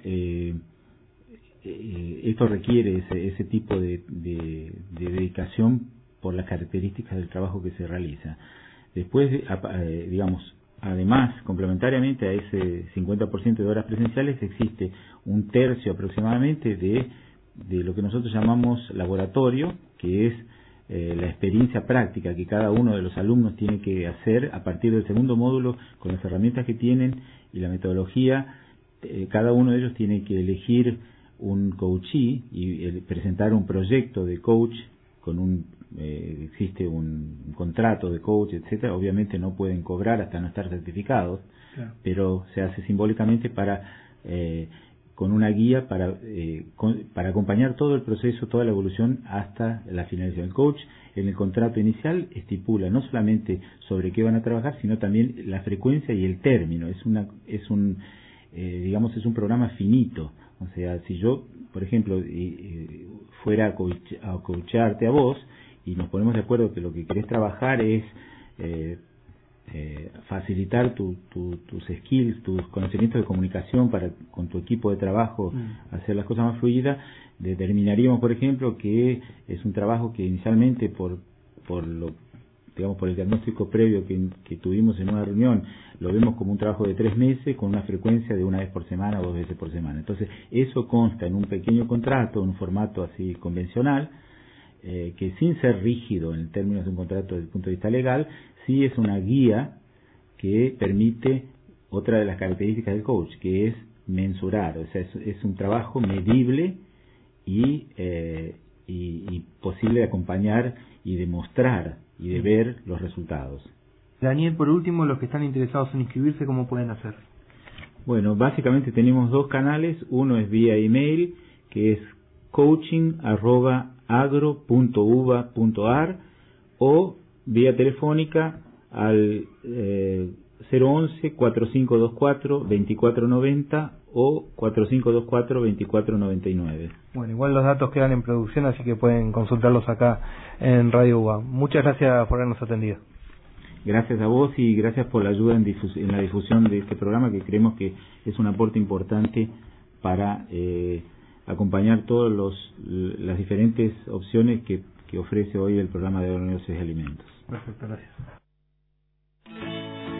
[SPEAKER 9] esto requiere ese tipo de dedicación por las características del trabajo que se realiza. Después, además, complementariamente a ese 50% de horas presenciales, existe un tercio aproximadamente de lo que nosotros llamamos laboratorio, que es la experiencia práctica que cada uno de los alumnos tiene que hacer a partir del segundo módulo con las herramientas que tienen y la metodología. Cada uno de ellos tiene que elegir un coachee y presentar un proyecto de coach con existe un contrato de coach, etcétera. Obviamente no pueden cobrar hasta no estar certificados, claro, pero se hace simbólicamente con una guía para acompañar todo el proceso, toda la evolución hasta la finalización. El coach en el contrato inicial estipula no solamente sobre qué van a trabajar, sino también la frecuencia y el término. Es un programa finito. O sea, si yo, por ejemplo, fuera a coacharte a vos y nos ponemos de acuerdo que lo que querés trabajar es facilitar tus skills, tus conocimientos de comunicación para con tu equipo de trabajo hacer las cosas más fluidas, determinaríamos, por ejemplo, que es un trabajo que inicialmente por el diagnóstico previo que tuvimos en una reunión, lo vemos como un trabajo de 3 meses con una frecuencia de 1 vez por semana o 2 veces por semana. Entonces, eso consta en un pequeño contrato, en un formato así convencional, que sin ser rígido en términos de un contrato desde el punto de vista legal, sí es una guía que permite otra de las características del coach, que es mensurar. O sea, es un trabajo medible y posible de acompañar y de mostrar y de ver los resultados.
[SPEAKER 2] Daniel, por último, los que están interesados en inscribirse, ¿cómo pueden hacer?
[SPEAKER 9] Bueno, básicamente tenemos 2 canales. Uno es vía email, que es coaching@agro.uba.ar, o vía telefónica al 011-4524-2490 o 4524-2499.
[SPEAKER 2] Bueno, igual los datos quedan en producción, así que pueden consultarlos acá en Radio UBA. Muchas gracias por habernos atendido.
[SPEAKER 9] Gracias a vos y gracias por la ayuda en la difusión de este programa, que creemos que es un aporte importante para acompañar todas las diferentes opciones que ofrece hoy el programa de agronegocios y alimentos.
[SPEAKER 2] Perfecto, gracias.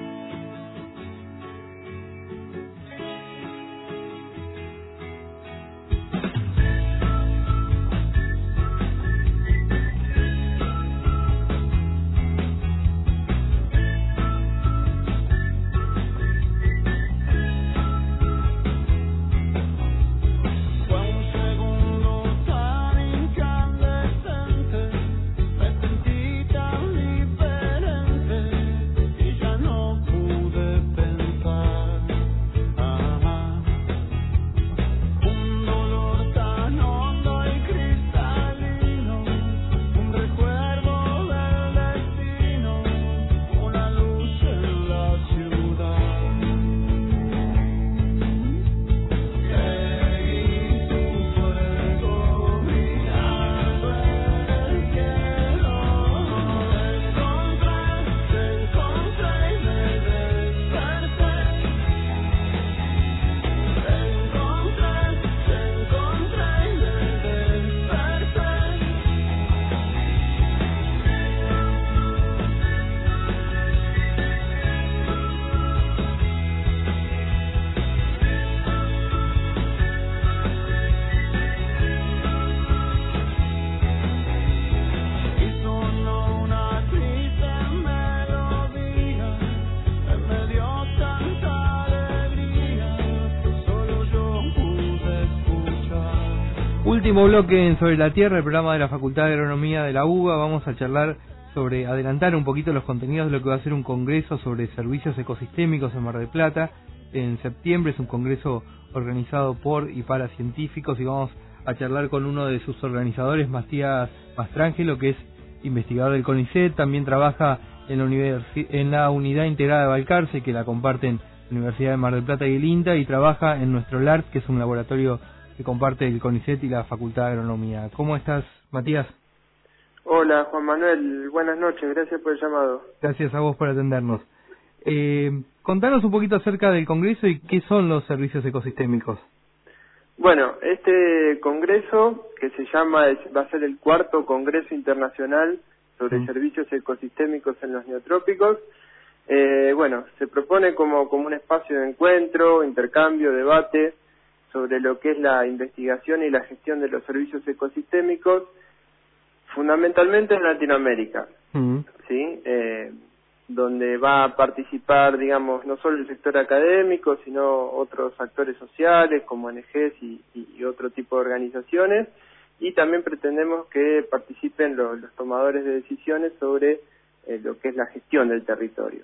[SPEAKER 2] Último bloque en Sobre la Tierra, el programa de la Facultad de Agronomía de la UBA. Vamos a charlar sobre, adelantar un poquito los contenidos de lo que va a ser un congreso sobre servicios ecosistémicos en Mar del Plata. En septiembre es un congreso organizado por y para científicos y vamos a charlar con uno de sus organizadores, Matías Mastrangelo, que es investigador del CONICET, también trabaja en la Unidad Integrada de Balcarce, que la comparten la Universidad de Mar del Plata y el INTA, y trabaja en nuestro LART, que es un laboratorio que comparte el CONICET y la Facultad de Agronomía. ¿Cómo estás, Matías?
[SPEAKER 10] Hola, Juan Manuel. Buenas noches. Gracias por el llamado.
[SPEAKER 2] Gracias a vos por atendernos. Contanos un poquito acerca del Congreso y qué son los servicios ecosistémicos.
[SPEAKER 10] Bueno, este congreso, que va a ser el 4º Congreso Internacional sobre Servicios Ecosistémicos en los Neotrópicos, se propone como un espacio de encuentro, intercambio, debate sobre lo que es la investigación y la gestión de los servicios ecosistémicos, fundamentalmente en Latinoamérica, ¿sí? Donde va a participar, digamos, no solo el sector académico, sino otros actores sociales como ONGs y otro tipo de organizaciones, y también pretendemos que participen los tomadores de decisiones sobre lo que es la gestión del territorio.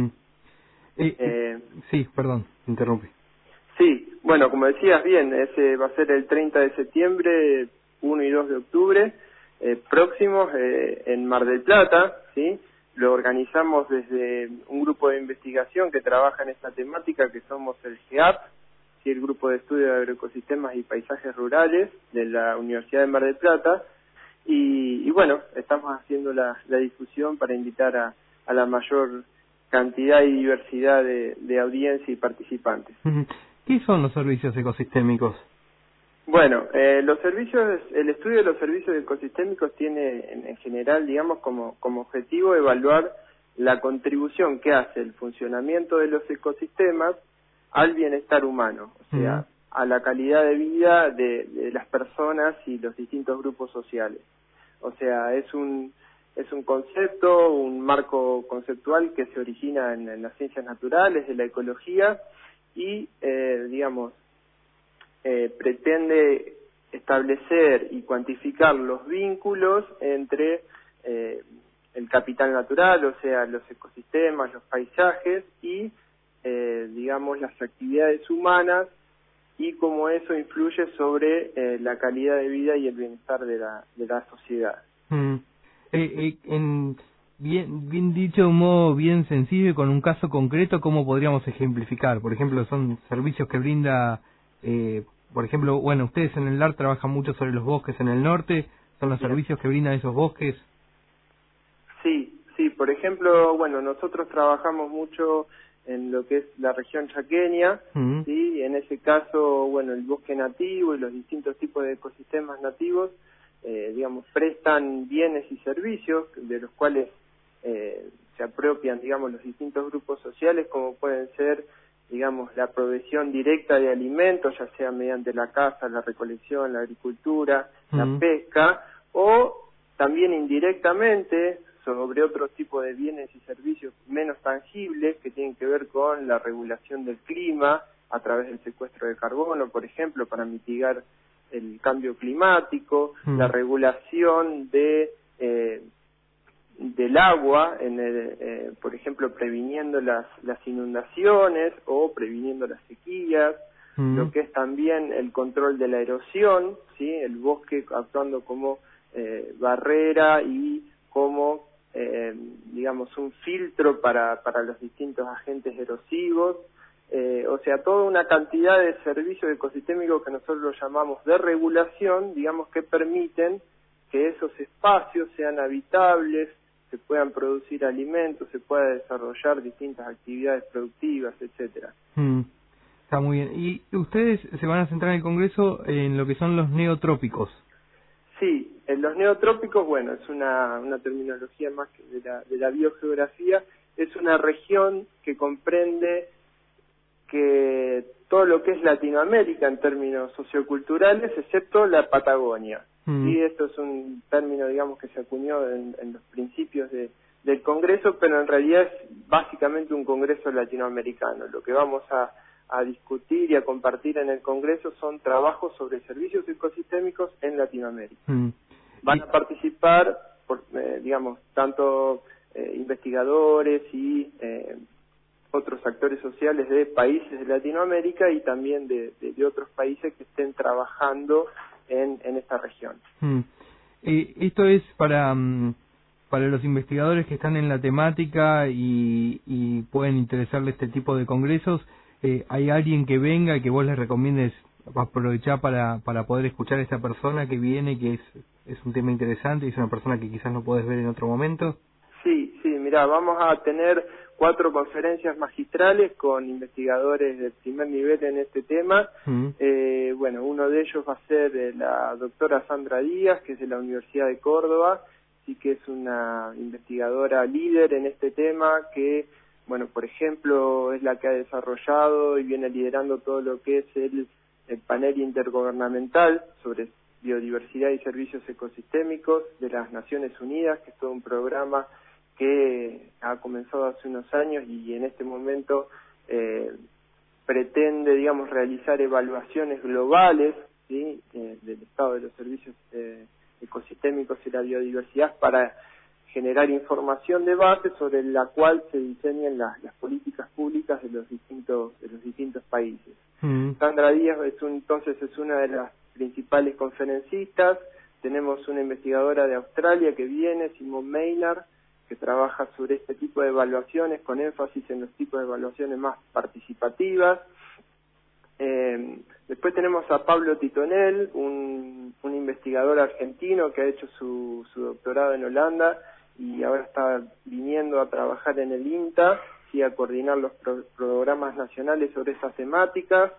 [SPEAKER 2] Sí, perdón, interrumpí.
[SPEAKER 10] Sí, bueno, como decías bien, ese va a ser el 30 de septiembre, 1 y 2 de octubre, próximos en Mar del Plata, ¿sí? Lo organizamos desde un grupo de investigación que trabaja en esta temática, que somos el GEAP, ¿sí? El Grupo de Estudio de Agroecosistemas y Paisajes Rurales de la Universidad de Mar del Plata, y estamos haciendo la difusión para invitar a la mayor cantidad y diversidad de audiencia y participantes.
[SPEAKER 2] ¿Qué son los servicios ecosistémicos?
[SPEAKER 10] Bueno, el estudio de los servicios ecosistémicos tiene en general, digamos, como objetivo evaluar la contribución que hace el funcionamiento de los ecosistemas al bienestar humano, o sea, a la calidad de vida de las personas y los distintos grupos sociales. O sea, es un concepto, un marco conceptual que se origina en las ciencias naturales, de la ecología, y, pretende establecer y cuantificar los vínculos entre el capital natural, o sea, los ecosistemas, los paisajes, y, las actividades humanas, y cómo eso influye sobre la calidad de vida y el bienestar de la sociedad.
[SPEAKER 2] Bien dicho, de un modo bien sencillo y con un caso concreto, ¿cómo podríamos ejemplificar? Por ejemplo, son servicios que brinda, por ejemplo, ustedes en el LAR trabajan mucho sobre los bosques en el norte, ¿son los servicios que brindan esos bosques?
[SPEAKER 10] Sí, por ejemplo, nosotros trabajamos mucho en lo que es la región chaqueña, ¿sí? En ese caso, el bosque nativo y los distintos tipos de ecosistemas nativos, prestan bienes y servicios de los cuales se apropian, los distintos grupos sociales, como pueden ser, la provisión directa de alimentos, ya sea mediante la caza, la recolección, la agricultura, la pesca, o también indirectamente sobre otro tipo de bienes y servicios menos tangibles que tienen que ver con la regulación del clima a través del secuestro de carbono, por ejemplo, para mitigar el cambio climático, la regulación del agua, por ejemplo, previniendo las inundaciones o previniendo las sequías, lo que es también el control de la erosión, ¿sí? El bosque actuando como barrera y como, un filtro para los distintos agentes erosivos. O sea, toda una cantidad de servicios ecosistémicos que nosotros los llamamos de regulación, que permiten que esos espacios sean habitables, se puedan producir alimentos, se pueda desarrollar distintas actividades productivas, etcétera.
[SPEAKER 2] Está muy bien. ¿Y ustedes se van a centrar en el Congreso en lo que son los neotrópicos?
[SPEAKER 10] Sí, en los neotrópicos, es una terminología más que de la biogeografía, es una región que comprende que todo lo que es Latinoamérica en términos socioculturales, excepto la Patagonia. Sí, esto es un término, que se acuñó en los principios del Congreso, pero en realidad es básicamente un Congreso latinoamericano. Lo que vamos a a discutir y a compartir en el Congreso son trabajos sobre servicios ecosistémicos en Latinoamérica. Van a participar, digamos, tanto investigadores y otros actores sociales de países de Latinoamérica y también de otros países que estén trabajando en esta región.
[SPEAKER 2] Esto es para los investigadores que están en la temática y pueden interesarle este tipo de congresos. ¿Hay alguien que venga y que vos les recomiendes aprovechar para poder escuchar a esta persona que viene, que es un tema interesante y es una persona que quizás no podés ver en otro momento?
[SPEAKER 10] Sí, mirá, vamos a tener 4 conferencias magistrales con investigadores de primer nivel en este tema. Bueno, uno de ellos va a ser la doctora Sandra Díaz, que es de la Universidad de Córdoba, sí que es una investigadora líder en este tema que, bueno, por ejemplo, es la que ha desarrollado y viene liderando todo lo que es el panel intergubernamental sobre biodiversidad y servicios ecosistémicos de las Naciones Unidas, que es todo un programa que ha comenzado hace unos años y en este momento pretende, digamos, realizar evaluaciones globales, ¿sí?, del estado de los servicios ecosistémicos y la biodiversidad para generar información de base sobre la cual se diseñan las políticas públicas de los distintos países. Sandra Díaz entonces es una de las principales conferencistas. Tenemos una investigadora de Australia que viene, Simone Maynard, que trabaja sobre este tipo de evaluaciones con énfasis en los tipos de evaluaciones más participativas. Después tenemos a Pablo Titonel, un investigador argentino que ha hecho su doctorado en Holanda y ahora está viniendo a trabajar en el INTA y a coordinar los programas nacionales sobre esas temáticas.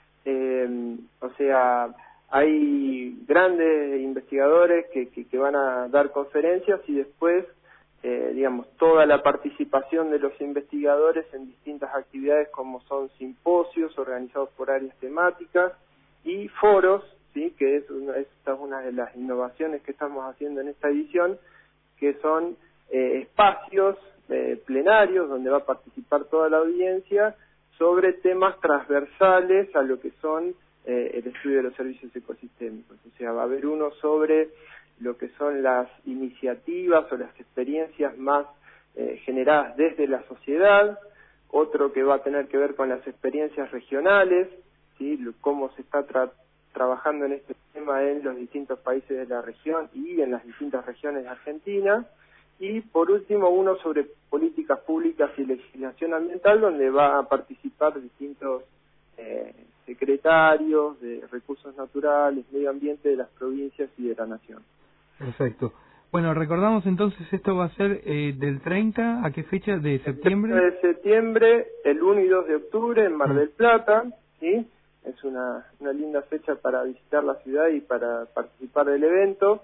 [SPEAKER 10] O sea, hay grandes investigadores que van a dar conferencias y después, digamos, toda la participación de los investigadores en distintas actividades como son simposios organizados por áreas temáticas y foros, sí, que esta es una de las innovaciones que estamos haciendo en esta edición, que son espacios plenarios donde va a participar toda la audiencia sobre temas transversales a lo que son el estudio de los servicios ecosistémicos. O sea, va a haber uno sobre lo que son las iniciativas o las experiencias más generadas desde la sociedad, otro que va a tener que ver con las experiencias regionales, ¿sí?, cómo se está trabajando en este tema en los distintos países de la región y en las distintas regiones de Argentina, y por último uno sobre políticas públicas y legislación ambiental, donde va a participar distintos secretarios de recursos naturales, medio ambiente de las provincias y de la nación.
[SPEAKER 2] Perfecto. Bueno, recordamos entonces, esto va a ser del 30, ¿a qué fecha? ¿De septiembre?
[SPEAKER 10] El 30 de septiembre, el 1 y 2 de octubre en Mar del Plata, ¿sí? Es una linda fecha para visitar la ciudad y para participar del evento.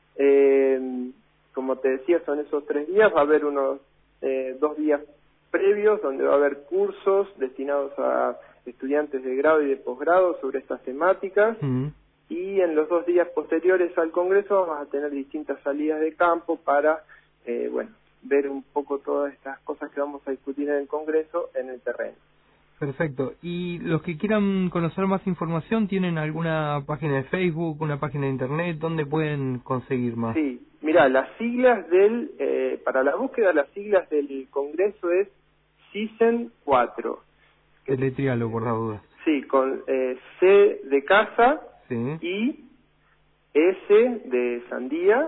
[SPEAKER 10] Como te decía, son esos 3 días, va a haber unos 2 días previos donde va a haber cursos destinados a estudiantes de grado y de posgrado sobre estas temáticas. Y en los 2 días posteriores al Congreso vamos a tener distintas salidas de campo para, ver un poco todas estas cosas que vamos a discutir en el Congreso en el terreno.
[SPEAKER 2] Perfecto. Y los que quieran conocer más información, ¿tienen alguna página de Facebook, una página de Internet? ¿Dónde pueden conseguir más?
[SPEAKER 10] Sí, mira, las siglas para la búsqueda, las siglas del Congreso es CISEN 4.
[SPEAKER 2] Deletréalo por la duda.
[SPEAKER 10] Sí, con C de casa, sí, I, S de sandía,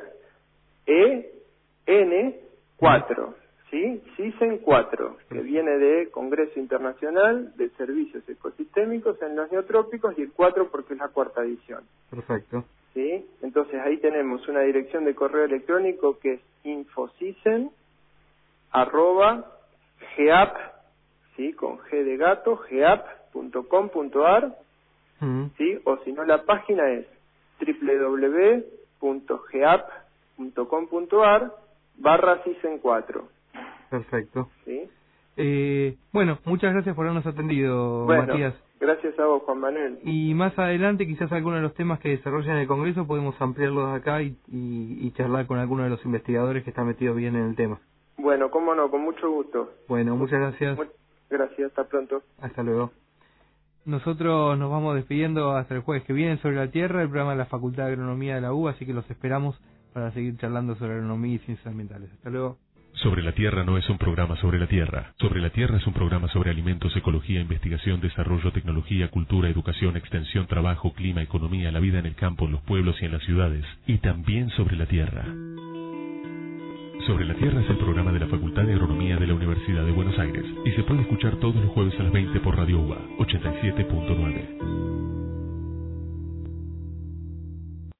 [SPEAKER 10] N, 4. ¿Sí? CISEN 4, que viene de Congreso Internacional de Servicios Ecosistémicos en los Neotrópicos, y el 4 porque es la 4ª edición.
[SPEAKER 2] Perfecto.
[SPEAKER 10] ¿Sí? Entonces ahí tenemos una dirección de correo electrónico que es infocisen@geap, ¿sí?, con G de gato, geap.com.ar, ¿sí? O si no, la página es www.geap.com.ar/CISEN 4.
[SPEAKER 2] Perfecto.
[SPEAKER 10] ¿Sí?
[SPEAKER 2] Bueno, muchas gracias por habernos atendido, Matías.
[SPEAKER 10] Gracias a vos, Juan Manuel.
[SPEAKER 2] Y más adelante, quizás algunos de los temas que desarrollan el Congreso podemos ampliarlos acá y charlar con algunos de los investigadores que están metidos bien en el tema.
[SPEAKER 10] Bueno, cómo no, con mucho gusto.
[SPEAKER 2] Bueno, muchas gracias.
[SPEAKER 10] Gracias, hasta pronto.
[SPEAKER 2] Hasta luego. Nosotros nos vamos despidiendo hasta el jueves que viene sobre la Tierra, el programa de la Facultad de Agronomía de la UBA, así que los esperamos para seguir charlando sobre agronomía y ciencias ambientales. Hasta luego.
[SPEAKER 7] Sobre la Tierra no es un programa sobre la Tierra. Sobre la Tierra es un programa sobre alimentos, ecología, investigación, desarrollo, tecnología, cultura, educación, extensión, trabajo, clima, economía, la vida en el campo, en los pueblos y en las ciudades. Y también sobre la Tierra. Sobre la Tierra es el programa de la Facultad de Agronomía de la Universidad de Buenos Aires y se puede escuchar todos los jueves a las 20 por Radio UBA 87.9.